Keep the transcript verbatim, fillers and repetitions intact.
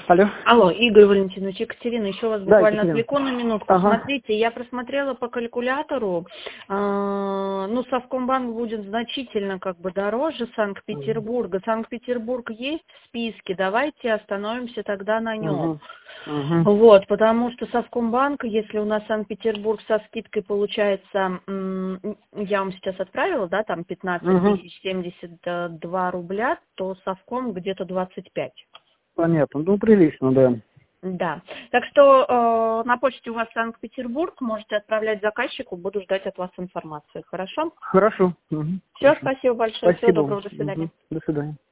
Алло. Алло, Игорь Валентинович, Екатерина, еще вас Да, буквально Екатерина. отвлеку на минутку. Ага. Смотрите, я просмотрела по калькулятору, э, ну, Совкомбанк будет значительно как бы дороже Санкт-Петербурга. Санкт-Петербург есть в списке, давайте остановимся тогда на нем. Угу. Угу. Вот, потому что Совкомбанк, если у нас Санкт-Петербург со скидкой получается, м, я вам сейчас отправила, да, там пятнадцать Угу. тысяч семьдесят два рубля, то Совком где-то двадцать пять. Понятно. Ну, прилично, да. Да. Так что э, на почте у вас Санкт-Петербург, можете отправлять заказчику, буду ждать от вас информации. Хорошо? Хорошо. Угу. Все, Хорошо. спасибо большое. Всего Спасибо вам. доброго, до свидания. Угу. До свидания.